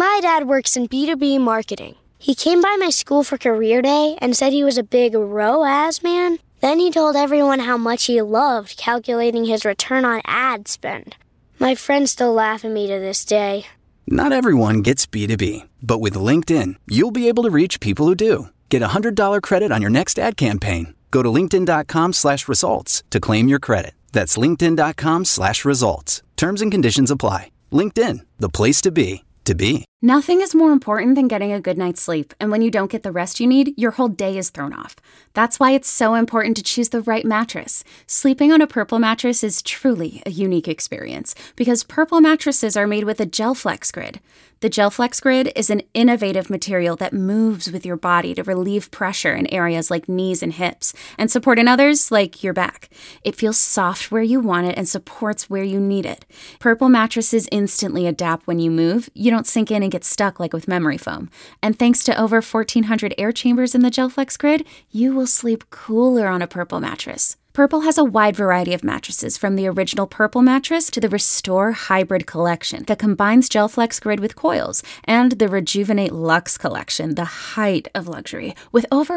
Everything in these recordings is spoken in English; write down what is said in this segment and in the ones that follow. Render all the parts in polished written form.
My dad works in B2B marketing. He came by my school for career day and said he was a big ROAS man. Then he told everyone how much he loved calculating his return on ad spend. My friends still laugh at me to this day. Not everyone gets B2B, but with LinkedIn, you'll be able to reach people who do. Get a $100 credit on your next ad campaign. Go to linkedin.com/results to claim your credit. That's linkedin.com/results. Terms and conditions apply. LinkedIn, the place to be, to be. Nothing is more important than getting a good night's sleep, and when you don't get the rest you need, your whole day is thrown off. That's why it's so important to choose the right mattress. Sleeping on a Purple mattress is truly a unique experience, because Purple mattresses are made with a GelFlex Grid. The GelFlex Grid is an innovative material that moves with your body to relieve pressure in areas like knees and hips, and support in others like your back. It feels soft where you want it and supports where you need it. Purple mattresses instantly adapt when you move. You don't sink in and get stuck like with memory foam. And thanks to over 1,400 air chambers in the GelFlex Grid, you will sleep cooler on a Purple mattress. Purple has a wide variety of mattresses, from the original Purple mattress to the Restore Hybrid collection that combines GelFlex Grid with coils, and the Rejuvenate Luxe collection, the height of luxury, with over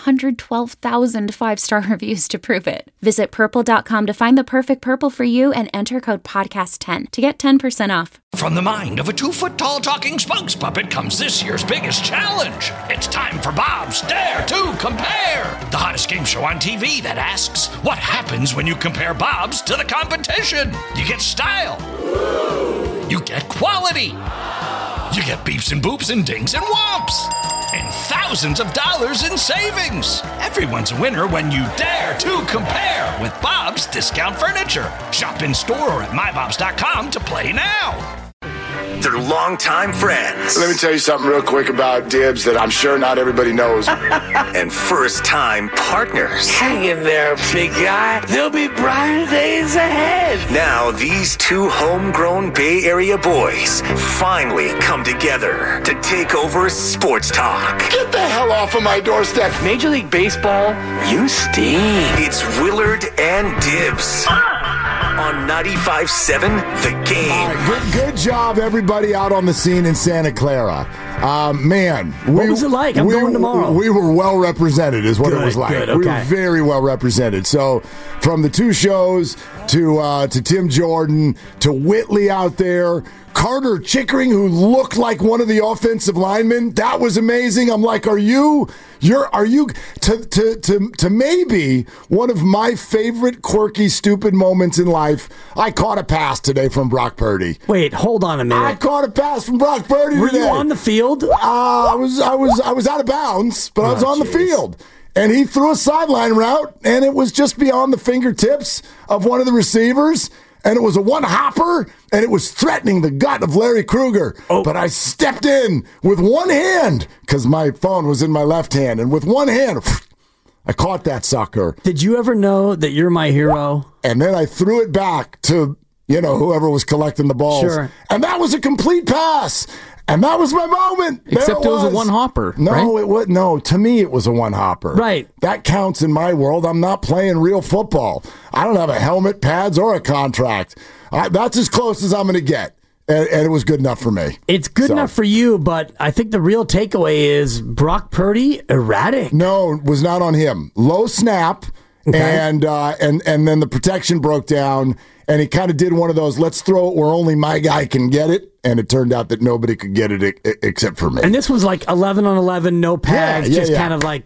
112,000 five-star reviews to prove it. Visit purple.com to find the perfect Purple for you and enter code podcast10 to get 10% off. From the mind of a 2-foot-tall talking spokes puppet comes this year's biggest challenge. It's time for Bob's Dare to Compare, the hottest game show on TV that asks, what happens when you compare Bob's to the competition? You get style. You get quality. You get beeps and boops and dings and whomps. And thousands of dollars in savings. Everyone's a winner when you dare to compare with Bob's Discount Furniture. Shop in store or at mybobs.com to play now. They're longtime friends. Let me tell you something real quick about Dibs that I'm sure not everybody knows. And first-time partners. Hang in there, big guy. There'll be brighter days ahead. Now, these two homegrown Bay Area boys finally come together to take over sports talk. Get the hell off of my doorstep. Major League Baseball, you stink. It's Willard and Dibs. On 95.7 The Game. All right, good job, everybody out on the scene in Santa Clara. What was it like? I'm going tomorrow. We were well represented, is what it was like. Good, okay. We were very well represented. So, from the two shows to Tim Jordan to Whitley out there, Carter Chickering, who looked like one of the offensive linemen, that was amazing. I'm like, are you to maybe one of my favorite quirky, stupid moments in life? I caught a pass today from Brock Purdy. Wait, hold on a minute. I caught a pass from Brock Purdy today. Were you on the field? I was out of bounds, but I was on the field. And he threw a sideline route, and it was just beyond the fingertips of one of the receivers. And it was a one-hopper, and it was threatening the gut of Larry Krueger. Oh. But I stepped in with one hand, because my phone was in my left hand, and with one hand, I caught that sucker. Did you ever know that you're my hero? And then I threw it back to, whoever was collecting the balls. Sure. And that was a complete pass. And that was my moment. Except it was a one-hopper. No, right? It was no. To me, it was a one-hopper. Right. That counts in my world. I'm not playing real football. I don't have a helmet, pads, or a contract. That's as close as I'm going to get. And it was good enough for me. It's good enough for you, but I think the real takeaway is Brock Purdy, erratic. No, it was not on him. Low snap, okay. and then the protection broke down, and he kind of did one of those, let's throw it where only my guy can get it. And it turned out that nobody could get it except for me. And this was like 11 on 11, no pads, kind of like,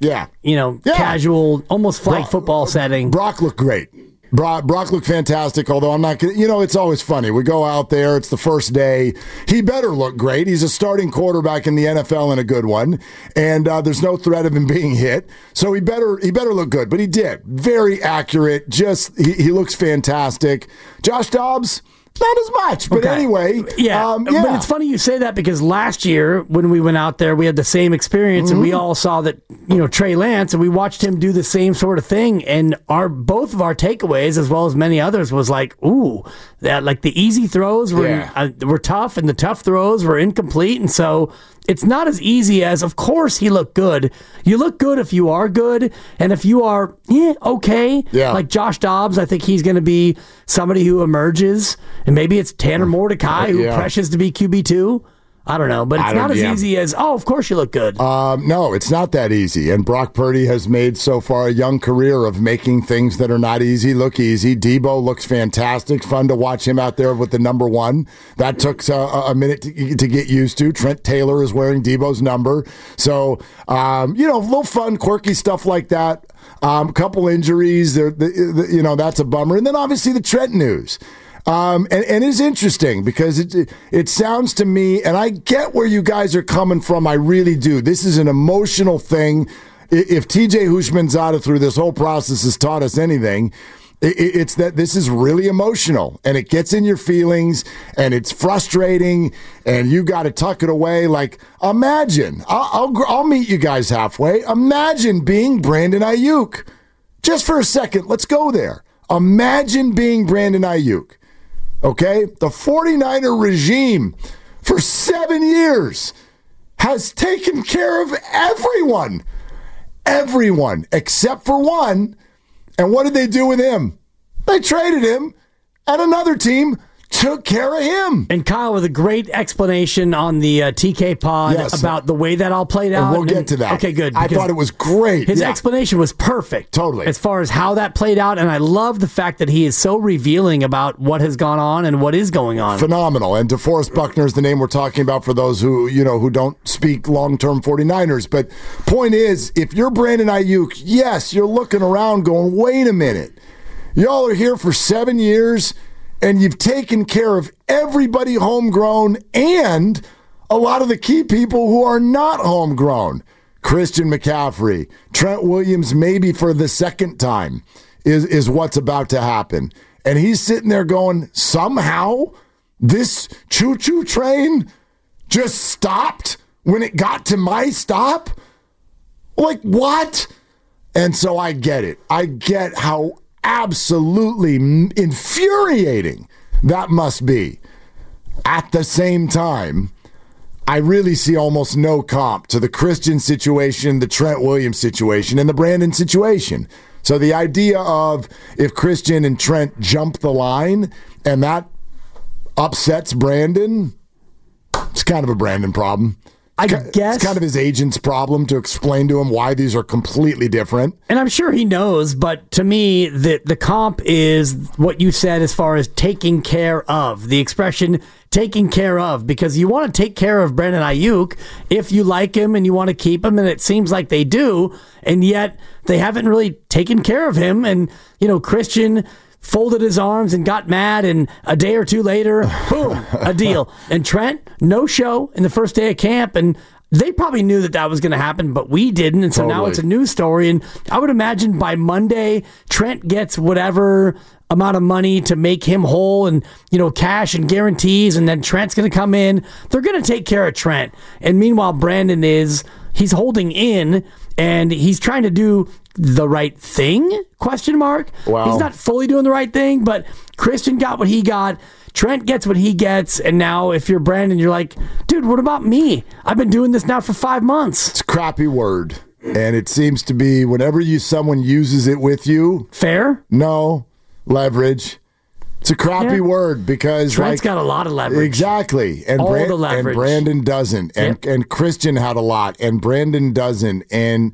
casual, almost flag football setting. Brock looked great. Brock looked fantastic, although I'm not going to, it's always funny. We go out there, it's the first day. He better look great. He's a starting quarterback in the NFL and a good one. And there's no threat of him being hit. So he better look good. But he did. Very accurate. He looks fantastic. Josh Dobbs, not as much, but anyway. Yeah, but it's funny you say that because last year when we went out there, we had the same experience, and we all saw that, Trey Lance, and we watched him do the same sort of thing, and both of our takeaways, as well as many others, was like, ooh, that like the easy throws were tough, and the tough throws were incomplete, and so it's not as easy as, of course, he looked good. You look good if you are good, and if you are, okay. Yeah. Like Josh Dobbs, I think he's going to be somebody who emerges, and maybe it's Tanner Mordecai who pressures to be QB2. I don't know, but it's not as easy as, of course you look good. No, it's not that easy. And Brock Purdy has made so far a young career of making things that are not easy look easy. Debo looks fantastic. Fun to watch him out there with the number 1. That took a minute to get used to. Trent Taylor is wearing Debo's number. So, a little fun, quirky stuff like that. A couple injuries, that's a bummer. And then obviously the Trent news. And it's interesting because it sounds to me, and I get where you guys are coming from. I really do. This is an emotional thing. If TJ Houshmandzadeh through this whole process has taught us anything, it's that this is really emotional and it gets in your feelings and it's frustrating and you got to tuck it away. Like, imagine, I'll meet you guys halfway. Imagine being Brandon Ayuk. Just for a second, let's go there. Imagine being Brandon Ayuk. Okay, the 49er regime for 7 years has taken care of everyone except for one. And what did they do with him? They traded him, and another team took care of him. And Kyle with a great explanation on the TK pod about the way that all played out. And we'll get to that. Okay, good. I thought it was great. His explanation was perfect. Totally. As far as how that played out, and I love the fact that he is so revealing about what has gone on and what is going on. Phenomenal. And DeForest Buckner is the name we're talking about for those who don't speak long-term 49ers. But point is, if you're Brandon Ayuk, yes, you're looking around going, wait a minute. Y'all are here for 7 years, and you've taken care of everybody homegrown and a lot of the key people who are not homegrown. Christian McCaffrey, Trent Williams, maybe for the second time, is what's about to happen. And he's sitting there going, somehow this choo-choo train just stopped when it got to my stop? Like, what? And so I get it. I get how absolutely infuriating that must be. At the same time, I really see almost no comp to the Christian situation, the Trent Williams situation, and the Brandon situation. So the idea of if Christian and Trent jump the line and that upsets Brandon, it's kind of a Brandon problem. I guess it's kind of his agent's problem to explain to him why these are completely different. And I'm sure he knows, but to me, the comp is what you said as far as taking care of. The expression taking care of, because you want to take care of Brandon Ayuk if you like him and you want to keep him, and it seems like they do, and yet they haven't really taken care of him. And, Christian folded his arms and got mad, and a day or two later, boom, a deal. And Trent, no show in the first day of camp, and they probably knew that was going to happen, but we didn't, and so now it's a news story. And I would imagine by Monday, Trent gets whatever amount of money to make him whole, and cash and guarantees, and then Trent's going to come in. They're going to take care of Trent. And meanwhile, Brandon he's holding in, and he's trying to do the right thing? ? Wow. He's not fully doing the right thing, but Christian got what he got. Trent gets what he gets, and now if you're Brandon, you're like, dude, what about me? I've been doing this now for 5 months. It's a crappy word, and it seems to be whenever someone uses it with you. Fair? No. Leverage. It's a crappy word because Trent's got a lot of leverage. Exactly. And all the leverage. And Brandon doesn't. And Christian had a lot, and Brandon doesn't. And,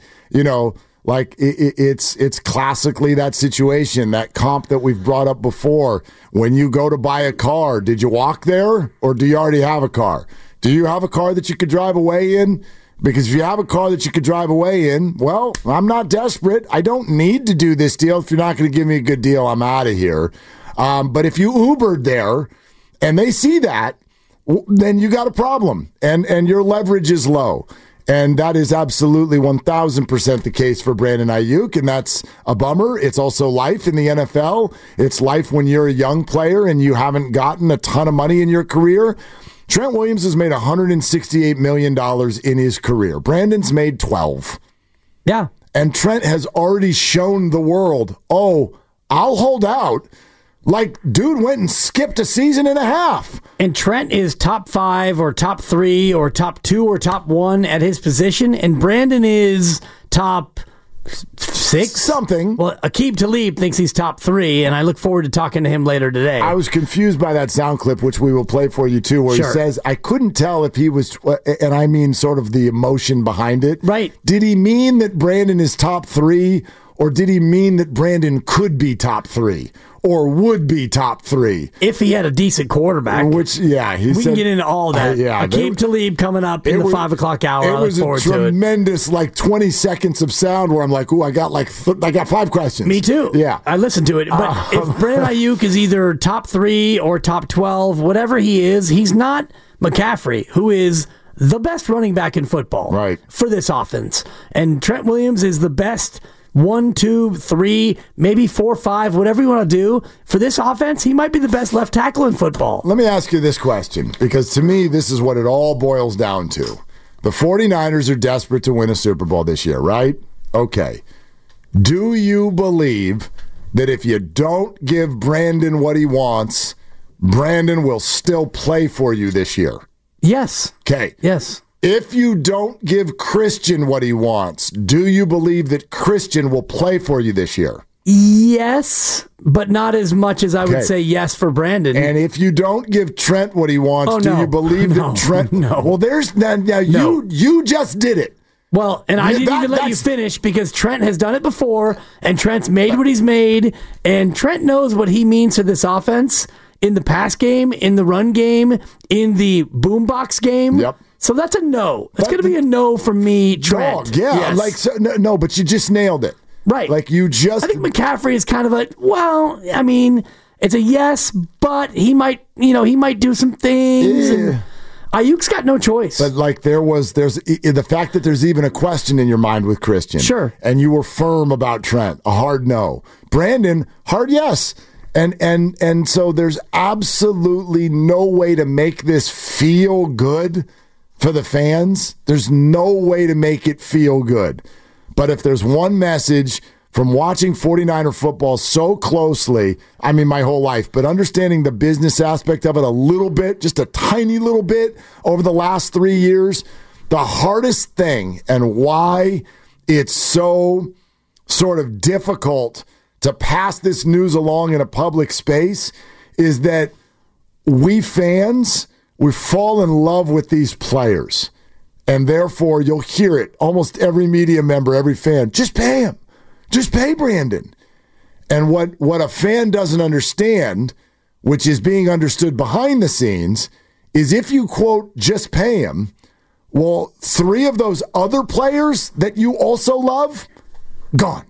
it's classically that situation, that comp that we've brought up before. When you go to buy a car, did you walk there or do you already have a car? Do you have a car that you could drive away in? Because if you have a car that you could drive away in, well, I'm not desperate. I don't need to do this deal. If you're not going to give me a good deal, I'm out of here. But if you Ubered there and they see that, then you got a problem and your leverage is low. And that is absolutely 1,000% the case for Brandon Ayuk, and that's a bummer. It's also life in the NFL. It's life when you're a young player and you haven't gotten a ton of money in your career. Trent Williams has made $168 million in his career. Brandon's made 12. Yeah. And Trent has already shown the world, I'll hold out. Like, dude went and skipped a season and a half. And Trent is top 5 or top 3 or top 2 or top 1 at his position. And Brandon is top 6? Something. Well, Aqib Talib thinks he's top 3, and I look forward to talking to him later today. I was confused by that sound clip, which we will play for you too, where he says, I couldn't tell if he was, and I mean sort of the emotion behind it. Right. Did he mean that Brandon is top 3, or did he mean that Brandon could be top 3? Or would be top 3 if he had a decent quarterback. Which, yeah, we can get into all that. Aqib Talib coming up in the 5 o'clock hour. It was a tremendous, 20 seconds of sound where I'm like, ooh, I got 5 questions. Me too. Yeah, I listened to it. But if Brandon Ayuk is either top 3 or top 12, whatever he is, he's not McCaffrey, who is the best running back in football, right, for this offense. And Trent Williams is the best 1, 2, 3, maybe 4, 5, whatever you want to do. For this offense, he might be the best left tackle in football. Let me ask you this question, because to me, this is what it all boils down to. The 49ers are desperate to win a Super Bowl this year, right? Okay. Do you believe that if you don't give Brandon what he wants, Brandon will still play for you this year? Yes. Okay. Yes. If you don't give Christian what he wants, do you believe that Christian will play for you this year? Yes, but not as much as I would say yes for Brandon. And if you don't give Trent what he wants, do you believe that Trent... No. Well, there's... Now you just did it. Well, and I didn't even let you finish because Trent has done it before, and Trent's made what he's made, and Trent knows what he means to this offense in the pass game, in the run game, in the boombox game. Yep. So that's a no. That's going to be a no from me, Trent. Dog, yeah. Yes. No, but you just nailed it. Right. I think McCaffrey is kind of it's a yes, but he might do some things. Yeah. And Ayuk's got no choice. But there's the fact that there's even a question in your mind with Christian. Sure. And you were firm about Trent, a hard no. Brandon, hard yes. And so there's absolutely no way to make this feel good for the fans. There's no way to make it feel good. But if there's one message from watching 49er football so closely, I mean my whole life, but understanding the business aspect of it a little bit, just a tiny little bit over the last 3 years, the hardest thing and why it's so sort of difficult to pass this news along in a public space is that we fans, we fall in love with these players. And therefore, you'll hear it. Almost every media member, every fan, just pay him. Just pay Brandon. And what a fan doesn't understand, which is being understood behind the scenes, is if you, quote, just pay him, well, 3 of those other players that you also love, gone.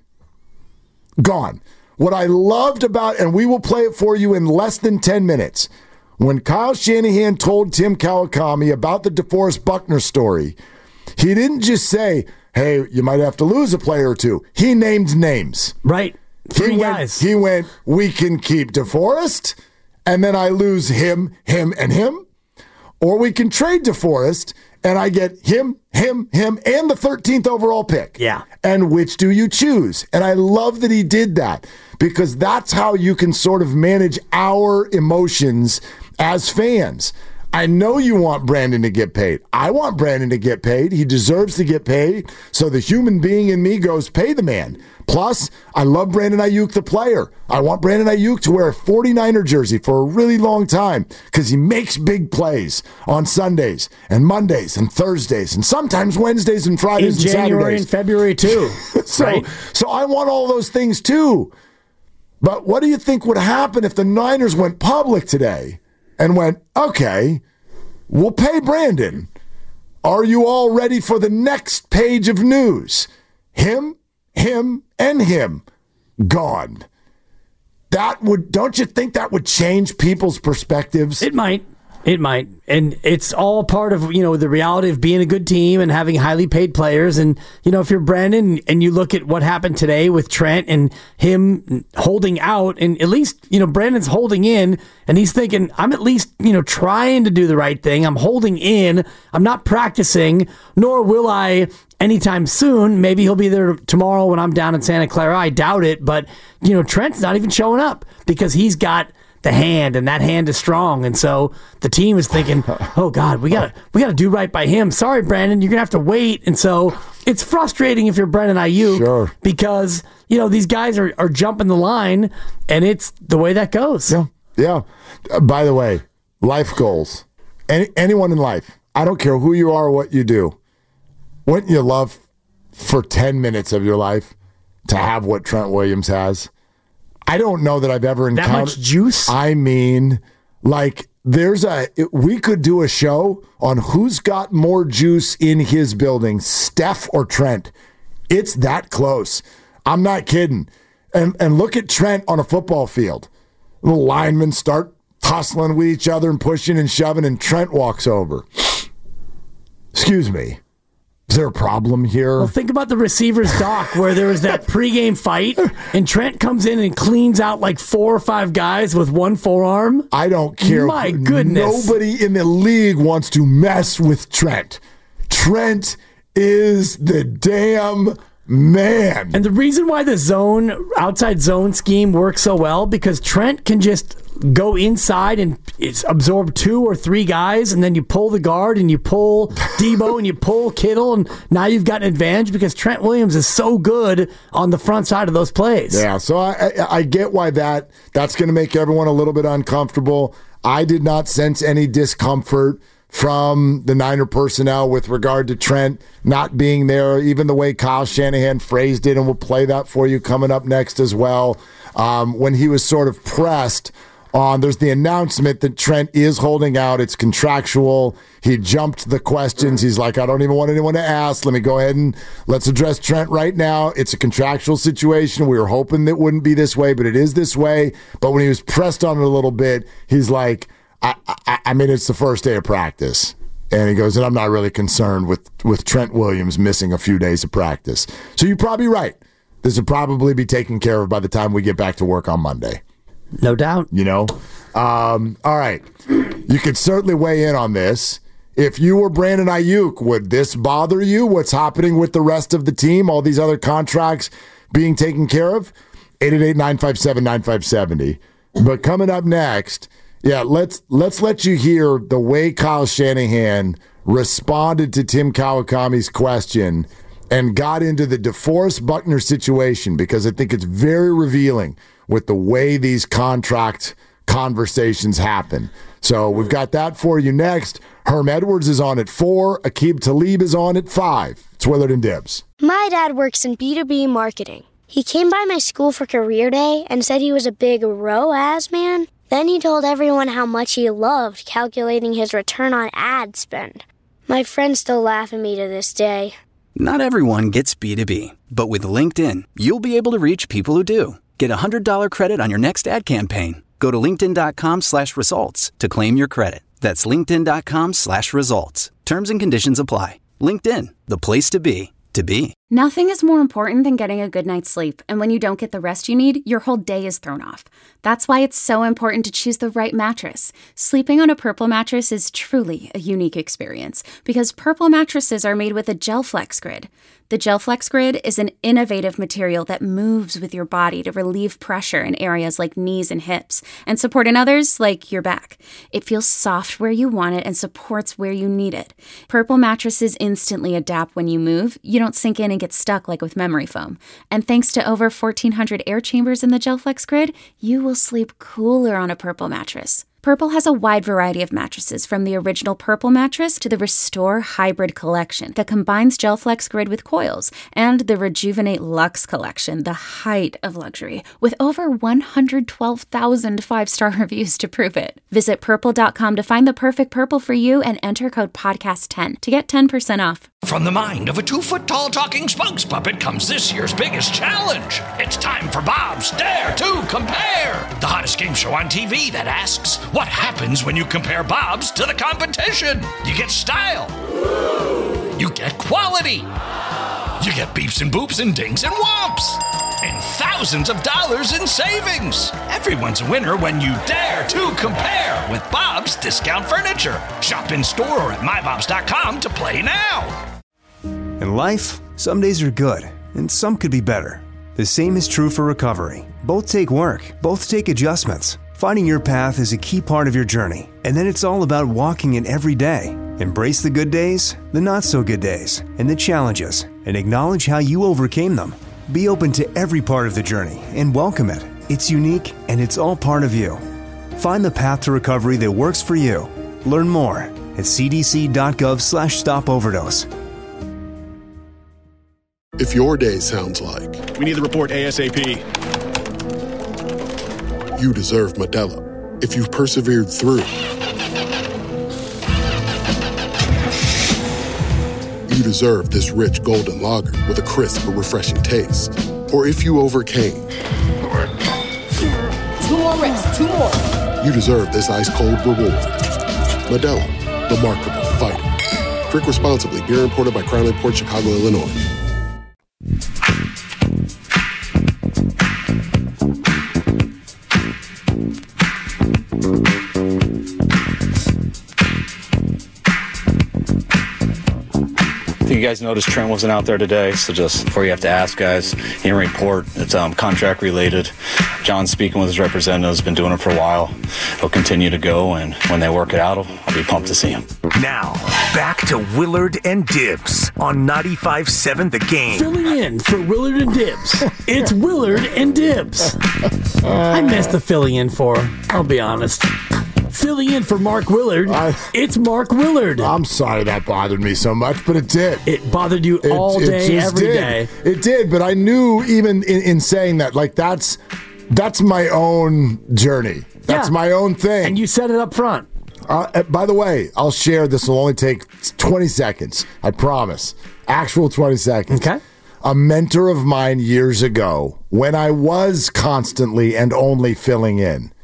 Gone. What I loved about, and we will play it for you in less than 10 minutes, when Kyle Shanahan told Tim Kawakami about the DeForest Buckner story, he didn't just say, hey, you might have to lose a player or 2. He named names. Right. 3 guys. He went, we can keep DeForest, and then I lose him, and him. Or we can trade DeForest, and I get him, and the 13th overall pick. Yeah. And which do you choose? And I love that he did that, because that's how you can sort of manage our emotions as fans. I know you want Brandon to get paid. I want Brandon to get paid. He deserves to get paid. So the human being in me goes, pay the man. Plus, I love Brandon Ayuk, the player. I want Brandon Ayuk to wear a 49er jersey for a really long time because he makes big plays on Sundays and Mondays and Thursdays and sometimes Wednesdays and Fridays and January Saturdays. and February too. So I want all those things too. But what do you think would happen if the Niners went public today and went, okay, we'll pay Brandon. Are you all ready for the next page of news? Him, and him gone. Don't you think that would change people's perspectives? It might. And it's all part of, the reality of being a good team and having highly paid players. And, if you're Brandon and you look at what happened today with Trent and him holding out, and at least, Brandon's holding in and he's thinking, I'm at least, trying to do the right thing. I'm holding in. I'm not practicing, nor will I anytime soon. Maybe he'll be there tomorrow when I'm down in Santa Clara. I doubt it. But, Trent's not even showing up because he's got the hand, and that hand is strong. And so the team is thinking, oh God, we gotta do right by him. Sorry, Brandon, you're gonna have to wait. And so it's frustrating if you're Brandon Ayuk because, these guys are jumping the line, and it's the way that goes. Yeah. By the way, life goals. Anyone in life, I don't care who you are or what you do, wouldn't you love for 10 minutes of your life to have what Trent Williams has? I don't know that I've ever encountered that much juice. I mean, like we could do a show on who's got more juice in his building, Steph or Trent. It's that close. I'm not kidding. And look at Trent on a football field. The linemen start tussling with each other and pushing and shoving, and Trent walks over. Excuse me. Is there a problem here? Well, think about the receivers doc where there was that pregame fight and Trent comes in and cleans out like 4 or 5 guys with one forearm. I don't care. My goodness. Nobody in the league wants to mess with Trent. Trent is the damn man. And the reason why the outside zone scheme works so well, because Trent can just go inside and absorb 2 or 3 guys, and then you pull the guard and you pull Debo and you pull Kittle, and now you've got an advantage because Trent Williams is so good on the front side of those plays. Yeah, so I get why that's going to make everyone a little bit uncomfortable. I did not sense any discomfort from the Niner personnel with regard to Trent not being there, even the way Kyle Shanahan phrased it, and we'll play that for you coming up next as well. When he was sort of pressed on, there's the announcement that Trent is holding out. It's contractual. He jumped the questions. He's like, I don't even want anyone to ask. Let me go ahead and let's address Trent right now. It's a contractual situation. We were hoping that wouldn't be this way, but it is this way. But when he was pressed on it a little bit, he's like, I mean, it's the first day of practice. And he goes, and I'm not really concerned with Trent Williams missing a few days of practice. So you're probably right. This will probably be taken care of by the time we get back to work on Monday. No doubt. All right. You could certainly weigh in on this. If you were Brandon Ayuk, would this bother you? What's happening with the rest of the team? All these other contracts being taken care of? 888-957-9570. But coming up next, let's let you hear the way Kyle Shanahan responded to Tim Kawakami's question and got into the DeForest Buckner situation, because I think it's very revealing with the way these contract conversations happen. So we've got that for you next. Herm Edwards is on at 4. Aqib Talib is on at 5. It's Willard and Dibs. My dad works in B2B marketing. He came by my school for career day and said he was a big ROAS man. Then he told everyone how much he loved calculating his return on ad spend. My friends still laugh at me to this day. Not everyone gets B2B, but with LinkedIn, you'll be able to reach people who do. Get a $100 credit on your next ad campaign. Go to linkedin.com/results to claim your credit. That's linkedin.com/results. Terms and conditions apply. LinkedIn, the place to be, to be. Nothing is more important than getting a good night's sleep, and when you don't get the rest you need, your whole day is thrown off. That's why it's so important to choose the right mattress. Sleeping on a Purple mattress is truly a unique experience, because Purple mattresses are made with a GelFlex Grid. The GelFlex Grid is an innovative material that moves with your body to relieve pressure in areas like knees and hips, and support in others like your back. It feels soft where you want it and supports where you need it. Purple mattresses instantly adapt when you move. You don't sink in and get stuck like with memory foam. And thanks to over 1,400 air chambers in the GelFlex Grid, you will sleep cooler on a Purple mattress. Purple has a wide variety of mattresses, from the original Purple mattress to the Restore Hybrid collection that combines GelFlex Grid with coils, and the Rejuvenate Luxe collection, the height of luxury, with over 112,000 5-star reviews to prove it. Visit purple.com to find the perfect Purple for you and enter code podcast10 to get 10% off. From the mind of a 2-foot-tall talking spokes puppet comes this year's biggest challenge. It's time for Bob's Dare to Compare, the hottest game show on TV that asks, what happens when you compare Bob's to the competition? You get style. You get quality. You get beeps and boops and dings and whomps. And thousands of dollars in savings. Everyone's a winner when you dare to compare with Bob's Discount Furniture. Shop in store or at mybobs.com to play now. In life, some days are good, and some could be better. The same is true for recovery. Both take work, both take adjustments. Finding your path is a key part of your journey, and then it's all about walking it every day. Embrace the good days, the not-so-good days, and the challenges. and acknowledge how you overcame them. Be open to every part of the journey and welcome it. It's unique and it's all part of you. Find the path to recovery that works for you. Learn more at cdc.gov/stopoverdose. If your day sounds like, we need the report ASAP, you deserve Modelo. If you've persevered through, you deserve this rich golden lager with a crisp but refreshing taste. Or if you overcame, 2 more reps, 2 more. You deserve this ice-cold reward. Modelo, the Remarkable Fighter. Drink responsibly. Beer imported by Crown Imports, Chicago, Illinois. You guys noticed Trent wasn't out there today, so just before you have to ask, guys, in report, it's contract related. John's speaking with his representatives, been doing it for a while. He'll continue to go, and when they work it out, I'll be pumped to see him. Now, back to Willard and Dibs on 95.7 The Game. Filling in for Willard and Dibs. It's Willard and Dibs. I missed the filling in for, I'll be honest. Filling in for Mark Willard, it's Mark Willard. I'm sorry that bothered me so much, but it did. It bothered you all day, every day. It did, but I knew even in saying that, like, that's my own journey. That's my own thing. And you said it up front. By the way, I'll share. This will only take 20 seconds. I promise. Actual 20 seconds. Okay. A mentor of mine years ago, when I was constantly and only filling in,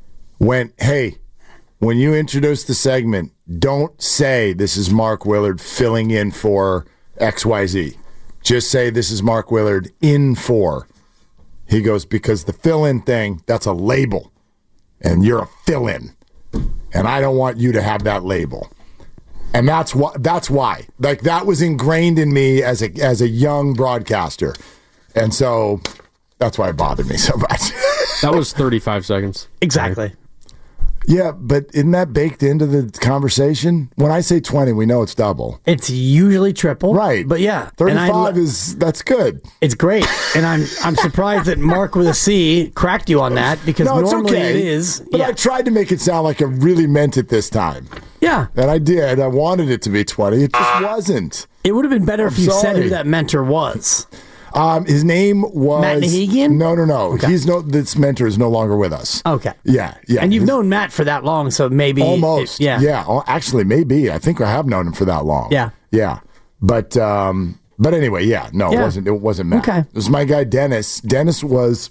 went, hey, when you introduce the segment, don't say this is Mark Willard filling in for XYZ. Just say this is Mark Willard in for. He goes, because the fill-in thing, that's a label. And you're a fill-in. And I don't want you to have that label. And that's why. Like, that was ingrained in me as a young broadcaster. And so that's why it bothered me so much. That was 35 seconds. Exactly. Yeah, but isn't that baked into the conversation? When I say 20, we know it's double. It's usually triple. Right. But yeah. 35 that's good. It's great. And I'm surprised that Mark with a C cracked you on that, because normally it is. But I tried to make it sound like I really meant it this time. Yeah. And I did. I wanted it to be 20. It just wasn't. It would have been better if you said who that mentor was. His name was Matt Nahigian? No. Okay. This mentor is no longer with us. Okay. Yeah. And you've known Matt for that long, so maybe almost. Yeah. Actually, maybe. I think I have known him for that long. Yeah. Yeah. But anyway, yeah. No, it wasn't Matt. Okay. It was my guy Dennis. Dennis was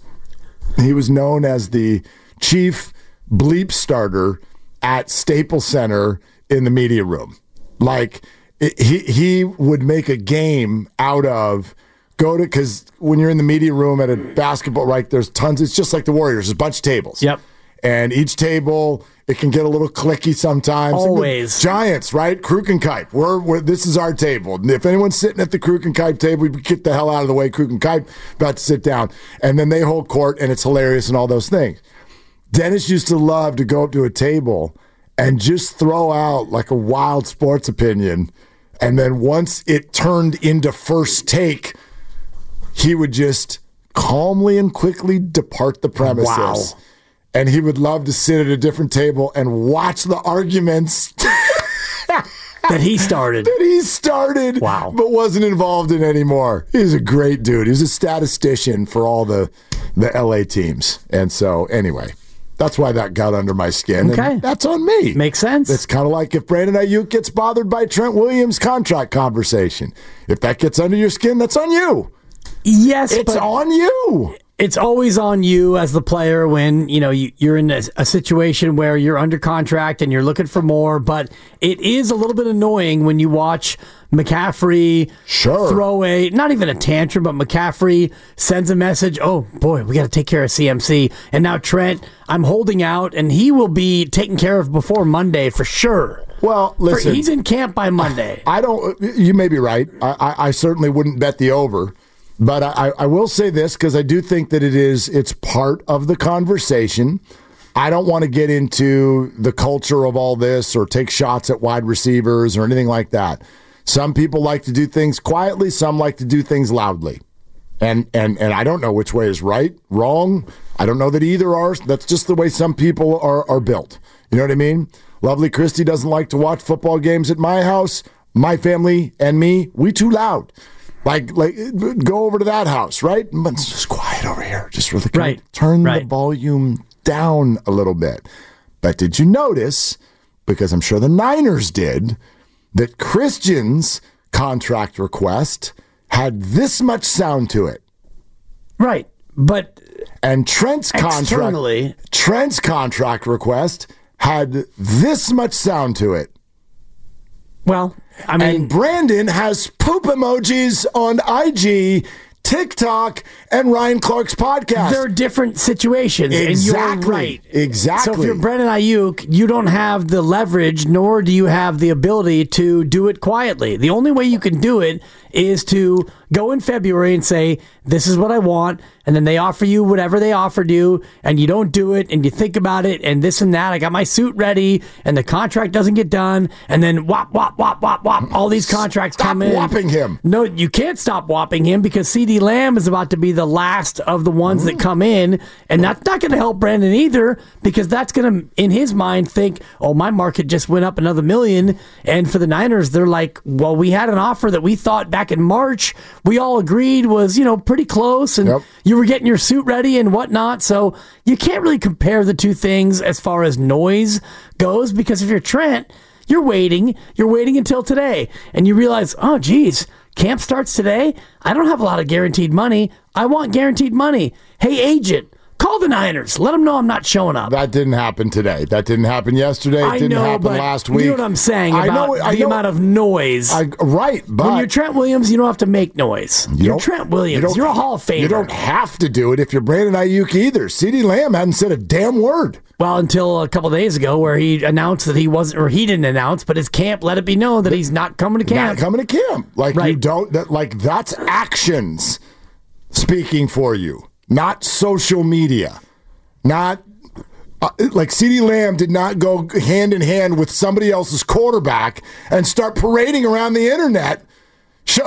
known as the chief bleep starter at Staples Center in the media room. Like, he would make a game out of because when you're in the media room at a basketball, right, there's tons. It's just like the Warriors. There's a bunch of tables. Yep. And each table, it can get a little clicky sometimes. Always. Giants, right? Kruk and Kipe. This is our table. And if anyone's sitting at the Kruk and Kipe table, we get the hell out of the way. Kruk and Kipe about to sit down. And then they hold court, and it's hilarious and all those things. Dennis used to love to go up to a table and just throw out like a wild sports opinion. And then once it turned into first take, he would just calmly and quickly depart the premises. Wow. And he would love to sit at a different table and watch the arguments that he started. Wow. But wasn't involved in anymore. He's a great dude. He's a statistician for all the LA teams. And so, anyway, that's why that got under my skin. Okay. And that's on me. Makes sense. It's kind of like if Brandon Ayuk gets bothered by Trent Williams' contract conversation. If that gets under your skin, that's on you. Yes, it's on you. It's always on you as the player when you're in a situation where you're under contract and you're looking for more. But it is a little bit annoying when you watch McCaffrey throw not even a tantrum, but McCaffrey sends a message. Oh boy, we got to take care of CMC, and now Trent, I'm holding out, and he will be taken care of before Monday for sure. Well, listen, he's in camp by Monday. You may be right. I certainly wouldn't bet the over. But I will say this, because I do think that it's part of the conversation. I don't want to get into the culture of all this or take shots at wide receivers or anything like that. Some people like to do things quietly. Some like to do things loudly. And I don't know which way is right, wrong. I don't know that either are. That's just the way some people are built. You know what I mean? Lovely Christy doesn't like to watch football games at my house. My family and me, we too loud. Like go over to that house, right? It's just quiet over here. Just really turn the volume down a little bit. But did you notice, because I'm sure the Niners did, that Christian's contract request had this much sound to it? Right. But and Trent's contract request had this much sound to it. Well, I mean, and Brandon has poop emojis on IG, TikTok, and Ryan Clark's podcast. They're different situations, exactly. And you're right. Exactly. So if you're Brandon Ayuk, you don't have the leverage, nor do you have the ability to do it quietly. The only way you can do it is to go in February and say, this is what I want, and then they offer you whatever they offered you, and you don't do it, and you think about it, and this and that. I got my suit ready, and the contract doesn't get done, and then whop, whop, whop, whop, whop. All these contracts come in. Stop whopping him. No, you can't stop whopping him because CeeDee Lamb is about to be the last of the ones that come in, and that's not going to help Brandon either, because that's going to, in his mind, think, oh, my market just went up another $1 million, and for the Niners, they're like, well, we had an offer that we thought back in March we all agreed was, pretty close, and you were getting your suit ready and whatnot, so you can't really compare the two things as far as noise goes, because if you're Trent, you're waiting until today, and you realize, oh, geez, camp starts today, I don't have a lot of guaranteed money, I want guaranteed money. Hey, agent, call the Niners. Let them know I'm not showing up. That didn't happen today. That didn't happen yesterday. It didn't happen last week. You know what I'm saying about the amount of noise. Right, but when you're Trent Williams, you don't have to make noise. You're Trent Williams. You're a Hall of Famer. You don't have to do it if you're Brandon Ayuk either. CeeDee Lamb hadn't said a damn word. Well, until a couple of days ago where he announced that he wasn't, or he didn't announce, but his camp let it be known that he's not coming to camp. Not coming to camp. You don't, that's actions speaking for you, not social media. Not like CeeDee Lamb did not go hand in hand with somebody else's quarterback and start parading around the internet. Hey,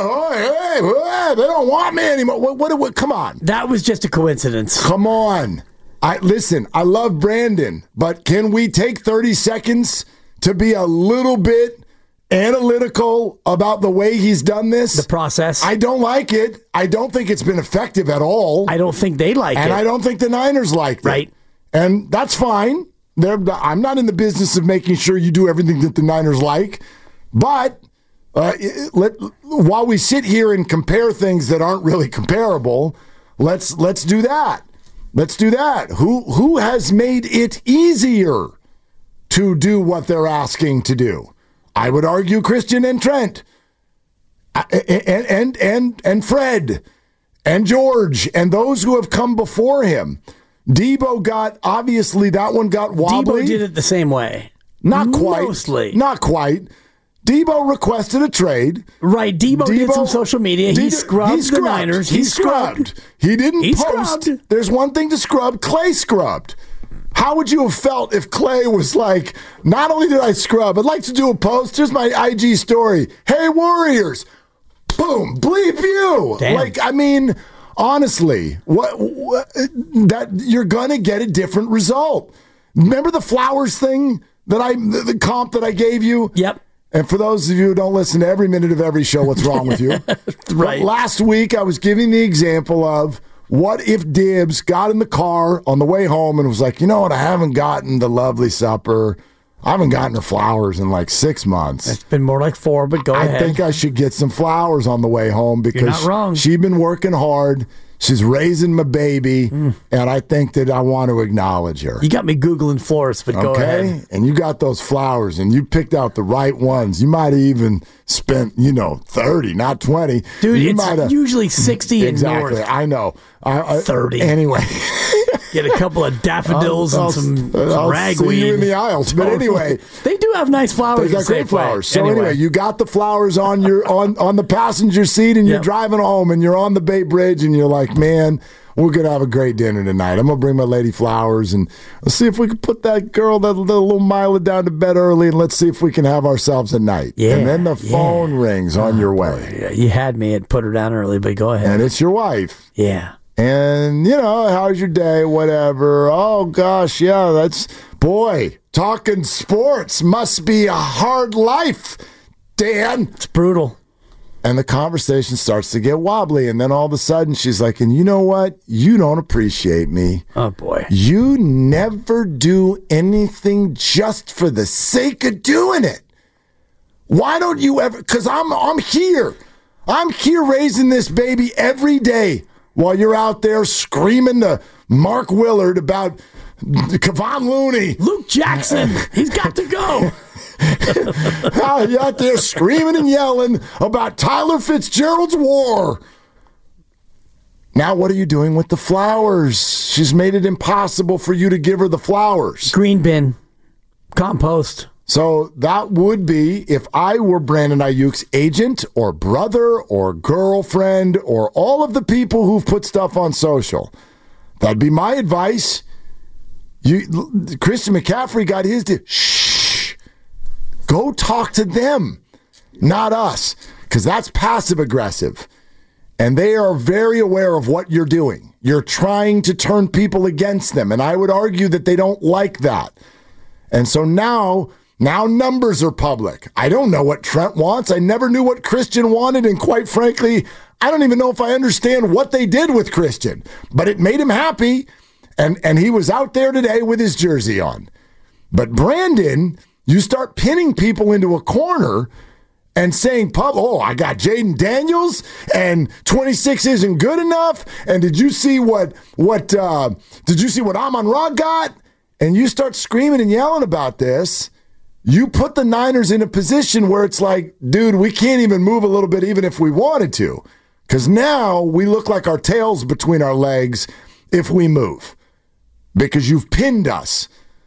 they don't want me anymore. What? Come on. That was just a coincidence. Come on. Listen, I love Brandon, but can we take 30 seconds to be a little bit analytical about the way he's done this? The process. I don't like it. I don't think it's been effective at all. I don't think they like it. And I don't think the Niners liked it. Right. And that's fine. I'm not in the business of making sure you do everything that the Niners like. But while we sit here and compare things that aren't really comparable, let's do that. Let's do that. Who has made it easier to do what they're asking to do? I would argue Christian and Trent, and Fred, and George, and those who have come before him. Debo obviously that one got wobbly. Debo did it the same way. Not quite. Mostly. Not quite. Debo requested a trade. Right, Debo did some social media. He scrubbed the Niners. He scrubbed. He didn't post. Scrubbed. There's one thing to scrub. Clay scrubbed. How would you have felt if Clay was like, not only did I scrub, I'd like to do a post. Here's my IG story. Hey, Warriors. Boom. Bleep you. Damn. Honestly, that you're going to get a different result. Remember the Flowers thing the comp that I gave you? Yep. And for those of you who don't listen to every minute of every show, what's wrong with you? Right. But last week, I was giving the example of what if Dibbs got in the car on the way home and was like, you know what, I haven't gotten the lovely supper. I haven't gotten her flowers in like 6 months. It's been more like 4, but go ahead. I think I should get some flowers on the way home because You're not wrong. She's been working hard. She's raising my baby, and I think that I want to acknowledge her. You got me Googling florists, but go ahead. And you got those flowers, and you picked out the right ones. You might have even spent, 30, not 20. Dude, it's usually 60 and exactly, north. I know. 30. Anyway. Get a couple of daffodils and some ragweed. See you in the aisles. But anyway. They do have nice flowers. They got great flowers. So anyway, you got the flowers on your on the passenger seat, and you're driving home, and you're on the Bay Bridge, and you're like, man, we're going to have a great dinner tonight. I'm going to bring my lady flowers, and let's see if we can put that little Mila down to bed early, and let's see if we can have ourselves a night. Yeah, and then the phone rings on your way. Boy, you had me at put her down early, but go ahead. And it's your wife. Yeah. And, how's your day, whatever. Oh, gosh, yeah, talking sports must be a hard life, Dan. It's brutal. And the conversation starts to get wobbly. And then all of a sudden she's like, and you know what? You don't appreciate me. Oh, boy. You never do anything just for the sake of doing it. Why don't you ever? Because I'm here. I'm here raising this baby every day while you're out there screaming to Mark Willard about Kevon Looney. Luke Jackson. He's got to go. You're out there screaming and yelling about Tyler Fitzgerald's war. Now what are you doing with the flowers? She's made it impossible for you to give her the flowers. Green bin. Compost. So that would be if I were Brandon Ayuk's agent or brother or girlfriend or all of the people who've put stuff on social. That'd be my advice. Christian McCaffrey got his shh. Go talk to them, not us, because that's passive-aggressive. And they are very aware of what you're doing. You're trying to turn people against them, and I would argue that they don't like that. And so now numbers are public. I don't know what Trent wants. I never knew what Christian wanted, and quite frankly, I don't even know if I understand what they did with Christian. But it made him happy, and he was out there today with his jersey on. But Brandon... You start pinning people into a corner and saying, I got Jaden Daniels and 26 isn't good enough. And did you see what Amon-Ra got? And you start screaming and yelling about this. You put the Niners in a position where it's like, dude, we can't even move a little bit even if we wanted to. Because now we look like our tails between our legs if we move. Because you've pinned us.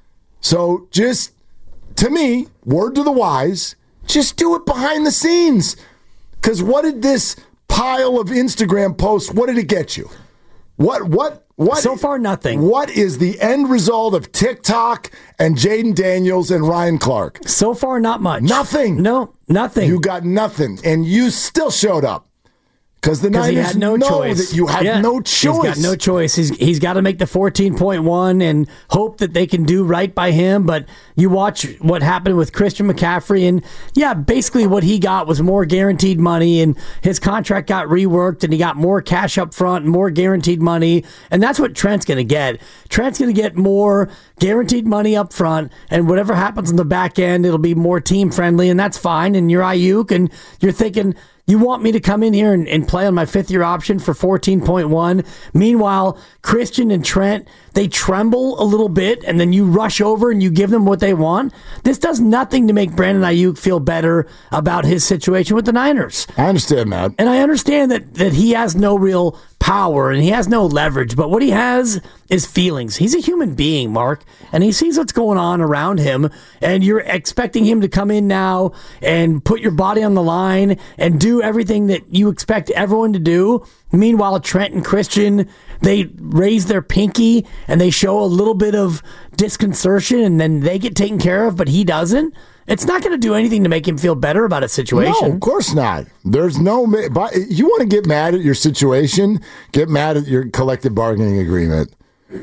So just... To me, word to the wise, just do it behind the scenes. Because what did this pile of Instagram posts, what did it get you? What? So far, nothing. What is the end result of TikTok and Jaden Daniels and Ryan Clark? So far, not much. Nothing. No, nothing. You got nothing. And you still showed up. Because the Niners know that you have no choice. He's got no choice. He's got to make the 14.1 and hope that they can do right by him. But you watch what happened with Christian McCaffrey, and basically what he got was more guaranteed money, and his contract got reworked, and he got more cash up front and more guaranteed money. And that's what Trent's going to get. Trent's going to get more guaranteed money up front, and whatever happens on the back end, it'll be more team friendly, and that's fine. And you're Ayuk, and you're thinking, you want me to come in here and play on my fifth-year option for 14.1? Meanwhile, Christian and Trent, they tremble a little bit, and then you rush over and you give them what they want. This does nothing to make Brandon Ayuk feel better about his situation with the Niners. I understand, Matt. And I understand that he has no real power and he has no leverage, but what he has is feelings. He's a human being, Mark, and he sees what's going on around him, and you're expecting him to come in now and put your body on the line and do everything that you expect everyone to do. Meanwhile, Trent and Christian, they raise their pinky and they show a little bit of disconcertion, and then they get taken care of, but he doesn't. It's not going to do anything to make him feel better about his situation. No, of course not. There's no... You want to get mad at your situation? Get mad at your collective bargaining agreement.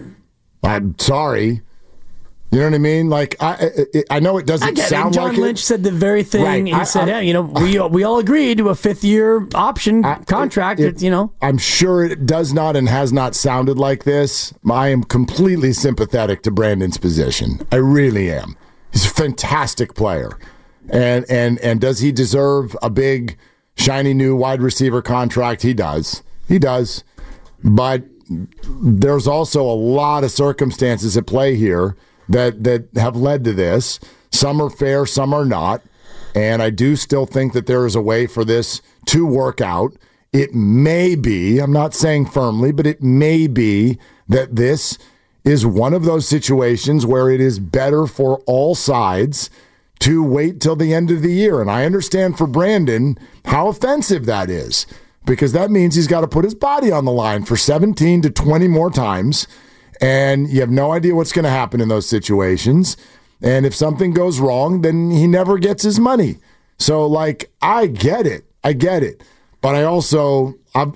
I'm sorry. You know what I mean? Like, I know it doesn't sound like it. John Lynch said the very thing. Right. He said, we all agreed to a fifth-year option contract. I'm sure it does not and has not sounded like this. I am completely sympathetic to Brandon's position. I really am. He's a fantastic player. And does he deserve a big, shiny new wide receiver contract? He does. He does. But there's also a lot of circumstances at play here that have led to this. Some are fair, some are not. And I do still think that there is a way for this to work out. It may be, I'm not saying firmly, but it may be that this is one of those situations where it is better for all sides to wait till the end of the year. And I understand for Brandon how offensive that is. because that means he's got to put his body on the line for 17 to 20 more times, and you have no idea what's going to happen in those situations. And if something goes wrong, then he never gets his money. So, like, I get it. But I also, I've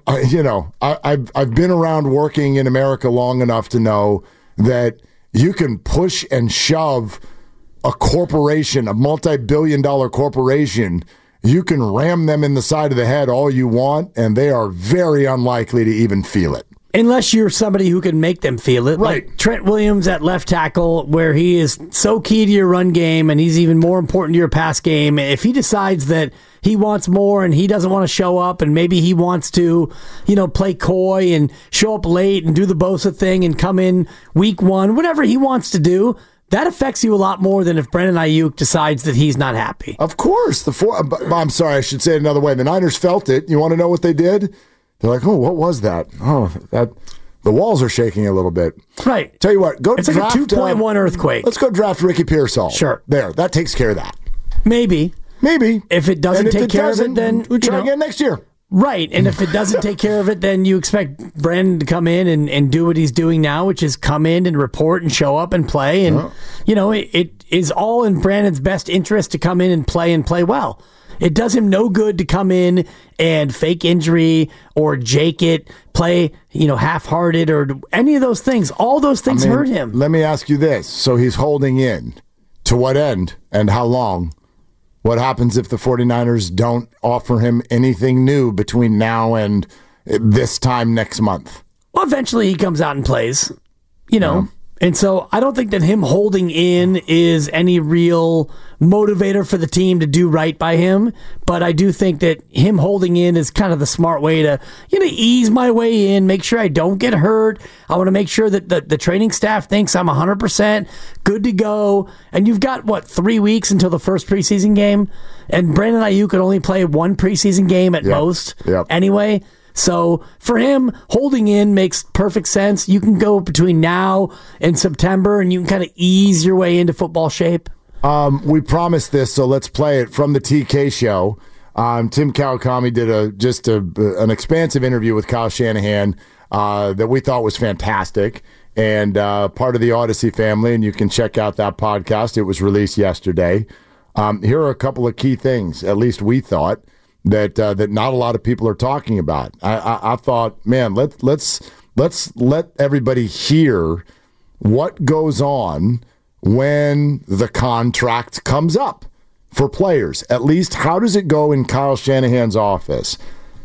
been around working in America long enough to know that you can push and shove a corporation, a multi-billion-dollar corporation. You can ram them in the side of the head all you want, and they are very unlikely to even feel it. Unless you're somebody who can make them feel it. Right. Like Trent Williams at left tackle, where he is so key to your run game and he's even more important to your pass game. If he decides that he wants more and he doesn't want to show up and maybe he wants to, play coy and show up late and do the Bosa thing and come in week one, whatever he wants to do, that affects you a lot more than if Brandon Ayuk decides that he's not happy. Of course. I'm sorry, I should say it another way. The Niners felt it. You want to know what they did? They're like, oh, what was that? Oh, the walls are shaking a little bit. Right. Tell you what, it's like a 2.1 earthquake. Let's go draft Ricky Pearsall. Sure. There, that takes care of that. Maybe. If it doesn't take care of it, then we try again next year. Right. And if it doesn't take care of it, then you expect Brandon to come in and do what he's doing now, which is come in and report and show up and play. And, it is all in Brandon's best interest to come in and play well. It does him no good to come in and fake injury or jake it, play, half-hearted or any of those things. All those things hurt him. Let me ask you this. So he's holding in. To what end and how long? What happens if the 49ers don't offer him anything new between now and this time next month? Well, eventually he comes out and plays, And so I don't think that him holding in is any real motivator for the team to do right by him. But I do think that him holding in is kind of the smart way to, ease my way in, make sure I don't get hurt. I want to make sure that the training staff thinks I'm 100% good to go. And you've got, 3 weeks until the first preseason game? And Brandon Ayuk could only play one preseason game at most anyway. So for him, holding in makes perfect sense. You can go between now and September, and you can kind of ease your way into football shape. We promised this, so let's play it from the TK show. Tim Kawakami did an expansive interview with Kyle Shanahan that we thought was fantastic, and part of the Odyssey family, and you can check out that podcast. It was released yesterday. Here are a couple of key things, at least we thought, that not a lot of people are talking about. I thought, man, let's let everybody hear what goes on when the contract comes up for players. At least, how does it go in Kyle Shanahan's office?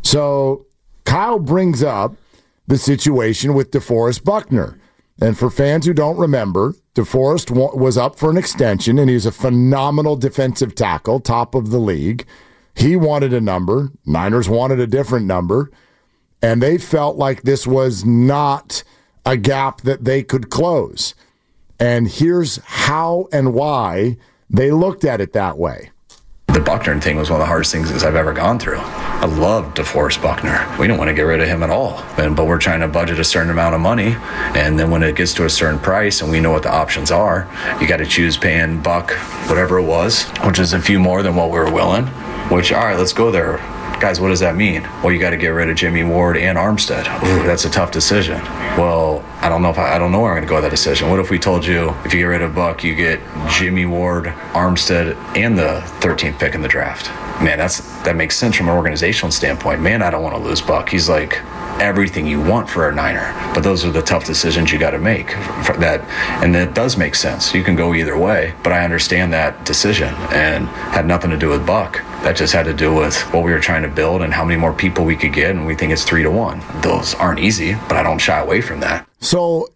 So Kyle brings up the situation with DeForest Buckner. And for fans who don't remember, DeForest was up for an extension, and he's a phenomenal defensive tackle, top of the league. He wanted a number. Niners wanted a different number. And they felt like this was not a gap that they could close. And here's how and why they looked at it that way. The Buckner thing was one of the hardest things I've ever gone through. I loved DeForest Buckner. We don't want to get rid of him at all. But we're trying to budget a certain amount of money. And then when it gets to a certain price and we know what the options are, you got to choose paying Buck whatever it was, which is a few more than what we were willing. Which, all right, let's go there. Guys, what does that mean? Well, you got to get rid of Jimmy Ward and Armstead. Ooh, that's a tough decision. Well, I don't know where I'm going to go with that decision. What if we told you if you get rid of Buck, you get Jimmy Ward, Armstead, and the 13th pick in the draft? Man, that makes sense from an organizational standpoint. Man, I don't want to lose Buck. He's like everything you want for a Niner. But those are the tough decisions you got to make for that. And that does make sense. You can go either way, but I understand that decision and had nothing to do with Buck. That just had to do with what we were trying to build and how many more people we could get, and we think it's 3-1. Those aren't easy, but I don't shy away from that. So,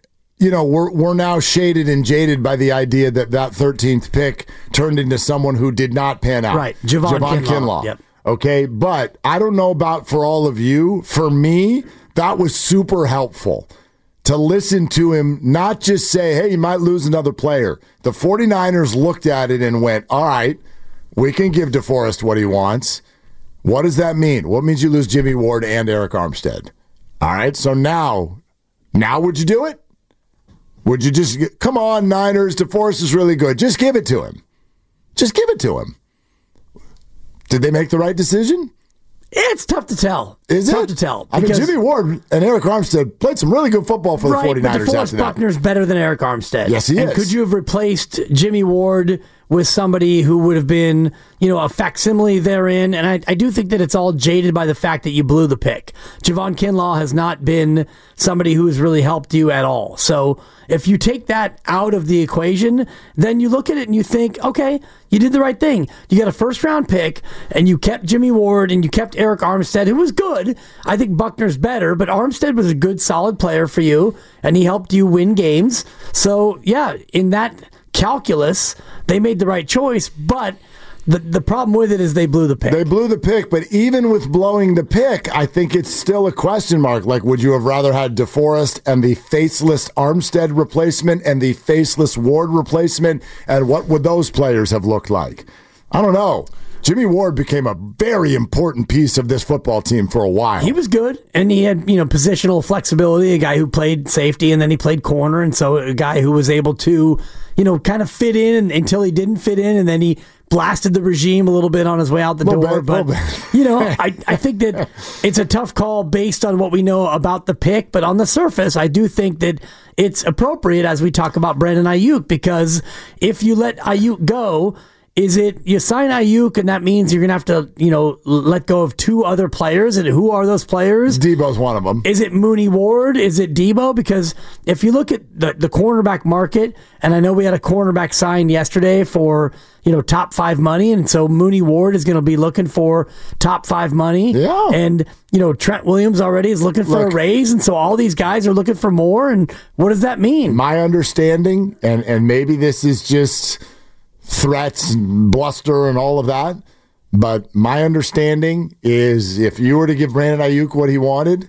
we're now shaded and jaded by the idea that 13th pick turned into someone who did not pan out. Right, Javon Kinlaw. Yep. Okay, but I don't know about for all of you. For me, that was super helpful to listen to him not just say, hey, you might lose another player. The 49ers looked at it and went, all right, we can give DeForest what he wants. What does that mean? What means you lose Jimmy Ward and Eric Armstead? All right, so now would you do it? Would you just, come on, Niners, DeForest is really good. Just give it to him. Just give it to him. Did they make the right decision? It's tough to tell. Is tough it? to tell. I mean, Jimmy Ward and Eric Armstead played some really good football for the 49ers but DeForest after that. Buckner's better than Eric Armstead. Yes, he is. Could you have replaced Jimmy Ward with somebody who would have been, a facsimile therein? And I do think that it's all jaded by the fact that you blew the pick. Javon Kinlaw has not been somebody who has really helped you at all. So if you take that out of the equation, then you look at it and you think, okay, you did the right thing. You got a first-round pick, and you kept Jimmy Ward, and you kept Eric Armstead, who was good. I think Buckner's better, but Armstead was a good, solid player for you, and he helped you win games. So, yeah, in that calculus, they made the right choice, but the problem with it is they blew the pick. They blew the pick, but even with blowing the pick, I think it's still a question mark. Like, would you have rather had DeForest and the faceless Armstead replacement and the faceless Ward replacement? And what would those players have looked like? I don't know. Jimmy Ward became a very important piece of this football team for a while. He was good, and he had positional flexibility, a guy who played safety, and then he played corner, and so a guy who was able to kind of fit in until he didn't fit in, and then he blasted the regime a little bit on his way out the door. But, I think that it's a tough call based on what we know about the pick, but on the surface, I do think that it's appropriate as we talk about Brandon Ayuk, because if you let Ayuk go, is it you sign Ayuk and that means you're going to have to, let go of two other players? And who are those players? Debo's one of them. Is it Mooney Ward? Is it Debo? Because if you look at the cornerback market, and I know we had a cornerback signed yesterday for, top 5 money. And so Mooney Ward is going to be looking for top 5 money. Yeah. And, Trent Williams already is looking for a raise. And so all these guys are looking for more. And what does that mean? My understanding, and maybe this is just threats and bluster and all of that, but my understanding is if you were to give Brandon Ayuk what he wanted,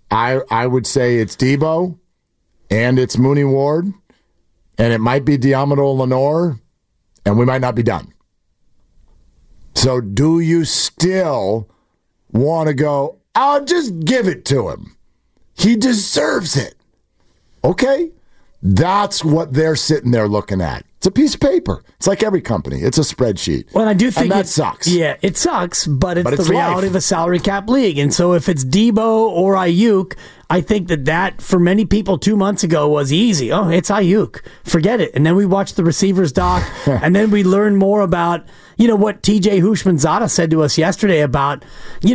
I would say it's Debo and it's Mooney Ward and it might be Diamado Lenore and we might not be done. So do you still want to go, I'll just give it to him. He deserves it. Okay? That's what they're sitting there looking at. It's a piece of paper. It's like every company. It's a spreadsheet. Well, I do think that sucks. Yeah, it sucks, but it's the reality life. of a salary cap league. And so if it's Debo or Ayuk, I think that for many people 2 months ago was easy. Oh, it's Ayuk. Forget it. And then we watched the receivers doc, and then we learned more about, what TJ Hushmanzada said to us yesterday about,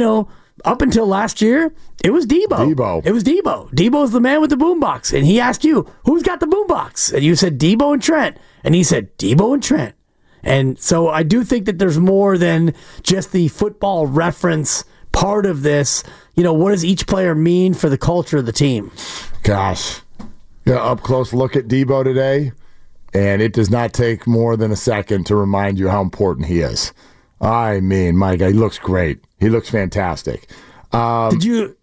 up until last year, it was Debo. It was Debo. Debo's the man with the boombox. And he asked you, who's got the boombox? And you said Debo and Trent. And he said Debo and Trent. And so I do think that there's more than just the football reference part of this. What does each player mean for the culture of the team? Gosh. Yeah, up close look at Debo today, and it does not take more than a second to remind you how important he is. I mean, my guy, he looks great. He looks fantastic. Did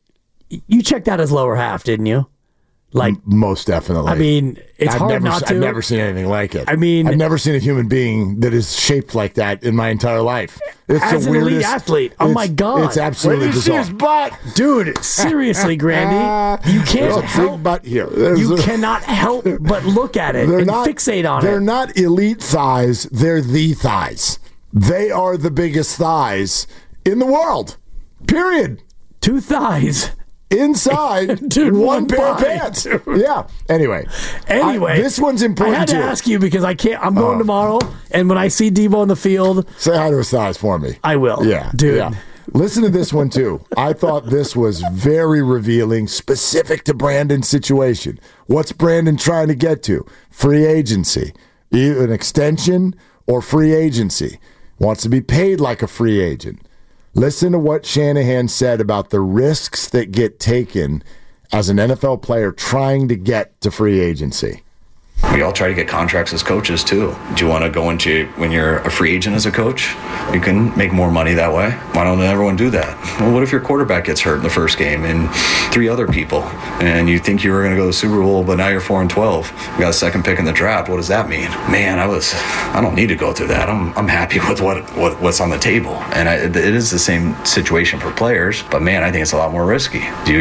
you checked out his lower half, didn't you? Like most definitely. I mean, it's hard not to. I've never seen anything like it. I mean, I've never seen a human being that is shaped like that in my entire life. It's as the an weirdest elite athlete. Oh my God. It's absolutely bizarre. His butt. Dude, seriously, Grandy. You can't help butt here. You cannot help but look at it and fixate on it. They're not elite thighs, they're the thighs. They are the biggest thighs in the world. Period. 2 thighs. Inside, dude, one pair of pants. Dude. Yeah. Anyway, this one's important. I had to ask you because I can't. I'm going tomorrow, and when I see Debo on the field, say hi to his thighs for me. I will. Yeah, dude. Yeah. Listen to this one too. I thought this was very revealing, specific to Brandon's situation. What's Brandon trying to get to? Free agency, either an extension or free agency. Wants to be paid like a free agent. Listen to what Shanahan said about the risks that get taken as an NFL player trying to get to free agency. We all try to get contracts as coaches too. Do you want to go into, when you're a free agent as a coach, you can make more money that way? Why don't everyone do that? Well, what if your quarterback gets hurt in the first game and 3 other people, and you think you were going to go to the Super Bowl, but now you're 4-12. You got a second pick in the draft. What does that mean? Man, I don't need to go through that. I'm happy with what's on the table. And it is the same situation for players, but man, I think it's a lot more risky. Do you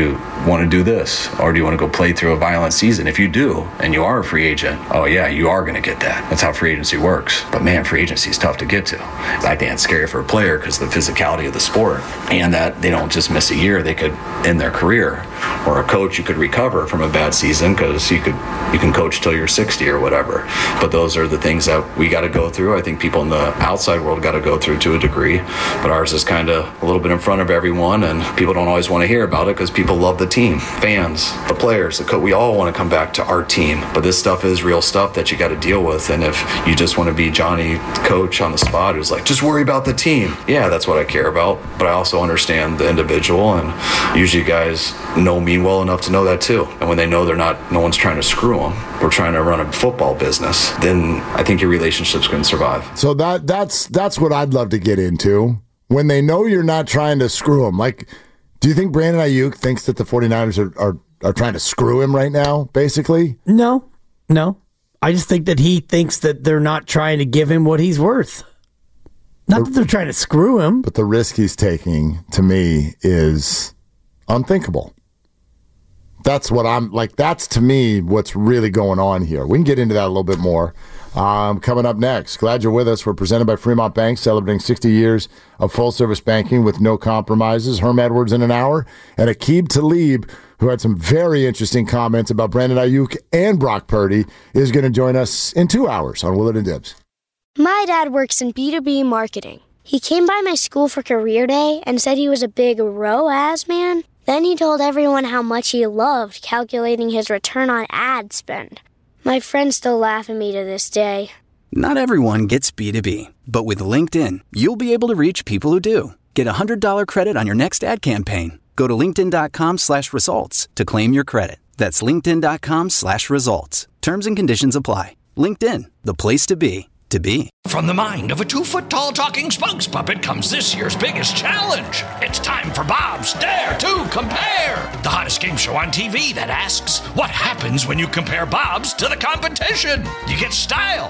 want to do this? Or do you want to go play through a violent season? If you do, and you are a free agent, oh yeah, you are going to get that. That's how free agency works. But man, free agency is tough to get to. I think it's scary for a player because the physicality of the sport, and that they don't just miss a year, they could end their career. Or a coach, you could recover from a bad season because you can coach till you're 60 or whatever. But those are the things that we got to go through. I think people in the outside world got to go through to a degree, but ours is kind of a little bit in front of everyone, and people don't always want to hear about it because people love the team, fans, the players, the coach. We all want to come back to our team, but this stuff is real stuff that you got to deal with. And if you just want to be Johnny coach on the spot who's like, just worry about the team, yeah, that's what I care about, but I also understand the individual, and usually guys know me well enough to know that too. And when they know no one's trying to screw them, we're trying to run a football business, then I think your relationship's going to survive. So that's what I'd love to get into. When they know you're not trying to screw them, like, do you think Brandon Ayuk thinks that the 49ers are trying to screw him right now, basically? No. I just think that he thinks that they're not trying to give him what he's worth. Not that they're trying to screw him. But the risk he's taking, to me, is unthinkable. That's what that's to me what's really going on here. We can get into that a little bit more coming up next. Glad you're with us. We're presented by Fremont Bank, celebrating 60 years of full-service banking with no compromises. Herm Edwards in an hour, and Aqib Talib, who had some very interesting comments about Brandon Ayuk and Brock Purdy, is going to join us in 2 hours on Willard and Dibs. My dad works in B2B marketing. He came by my school for career day and said he was a big ROAS man. Then he told everyone how much he loved calculating his return on ad spend. My friends still laugh at me to this day. Not everyone gets B2B, but with LinkedIn, you'll be able to reach people who do. Get a $100 credit on your next ad campaign. Go to linkedin.com/results to claim your credit. That's linkedin.com/results. Terms and conditions apply. LinkedIn, the place to be. From the mind of a 2-foot-tall talking spokes puppet comes this year's biggest challenge. It's time for Bob's Dare to Compare, the hottest game show on TV that asks, what happens when you compare Bob's to the competition? You get style.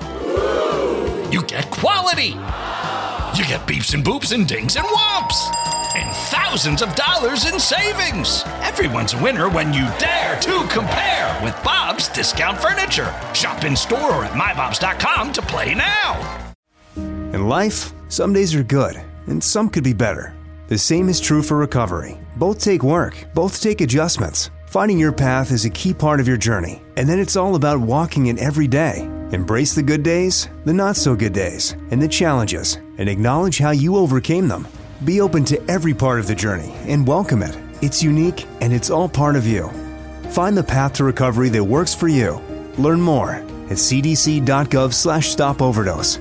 You get quality. You get beeps and boops and dings and whomps. And thousands of dollars in savings. Everyone's a winner when you dare to compare with Bob's Discount Furniture. Shop in store or at mybobs.com to play now. In life, some days are good, and some could be better. The same is true for recovery. Both take work, both take adjustments. Finding your path is a key part of your journey, and then it's all about walking it every day. Embrace the good days, the not so good days, and the challenges, and acknowledge how you overcame them. Be open to every part of the journey and welcome it. It's unique and it's all part of you. Find the path to recovery that works for you. Learn more at cdc.gov/stopoverdose.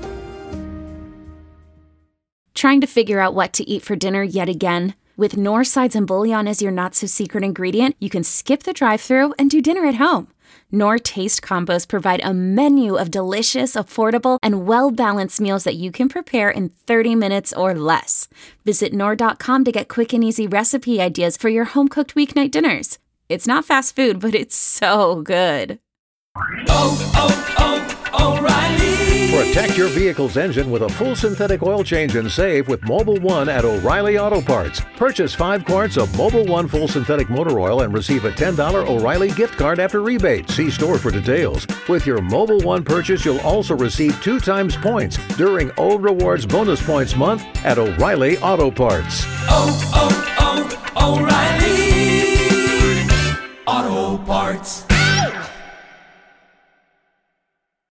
Trying to figure out what to eat for dinner yet again? With Knorr sides and bouillon as your not-so-secret ingredient, you can skip the drive-thru and do dinner at home. Knorr Taste Combos provide a menu of delicious, affordable, and well-balanced meals that you can prepare in 30 minutes or less. Visit Knorr.com to get quick and easy recipe ideas for your home-cooked weeknight dinners. It's not fast food, but it's so good. O'Reilly. Protect your vehicle's engine with a full synthetic oil change and save with Mobil 1 at O'Reilly Auto Parts. Purchase 5 quarts of Mobil 1 full synthetic motor oil and receive a $10 O'Reilly gift card after rebate. See store for details. With your Mobil 1 purchase, you'll also receive 2 times points during O Rewards Bonus Points Month at O'Reilly Auto Parts. O'Reilly.